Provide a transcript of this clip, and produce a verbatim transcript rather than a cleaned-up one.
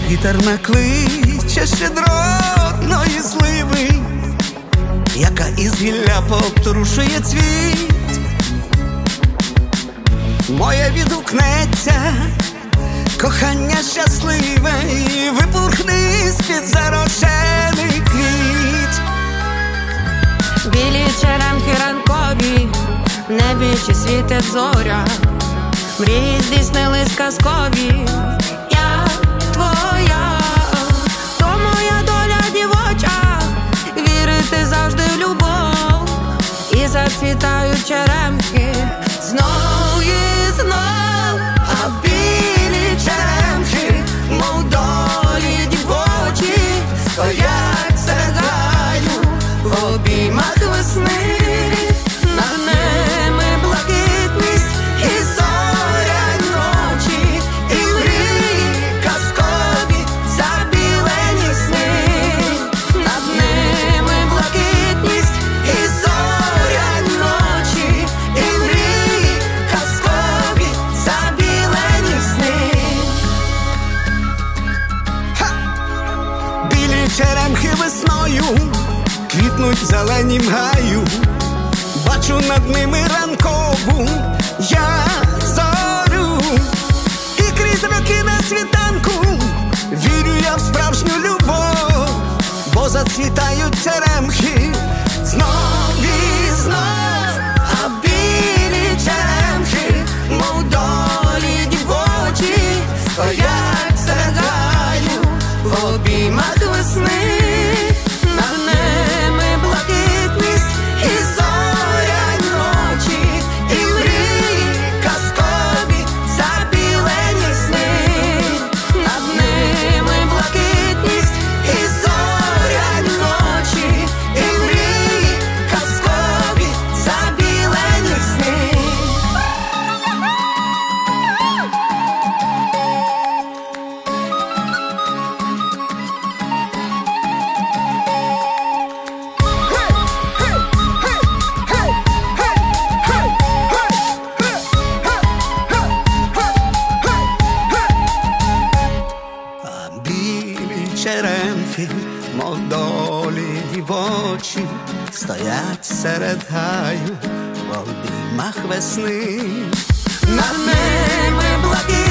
Вітер накличе щедротної сливи, яка із гілля потрушує цвіт. Моє відгукнеться кохання щасливе і випурхне з-під зарошених квіт. Білі черемхи ранкові, в небі чи світить зоря, мрії здійснились казкові. Я твоя, то моя доля дівоча, вірити завжди в любов. І зацвітають черемхи знов і знов. А білі черемхи, мов долі дівочі, стоять серед гаю в обіймах весни. Над ними блакитність і зоряні ночі, і мрії казкові забілені сни. Над ними блакитність і зоряні ночі, і мрії казкові забілені сни. Ха! Білі черемхи весною квітнуть в зеленім гаю. Бачу над ними ранкову я зорю, і крізь роки на світанку вірю я в справжню любов, бо зацвітають черемхи знов і знов. А білі черемхи, мов долі дівочі, стоять серед гаю в обіймах весни. Над ними блакитність і зоряні ночі, і мрії казкові забілені сни. Над ними блакитність і зоряні ночі, і мрії казкові забілені сни. А білі черемхи, мов долі дівочі, стоять серед гаю в обіймах весни. Над ними блакитність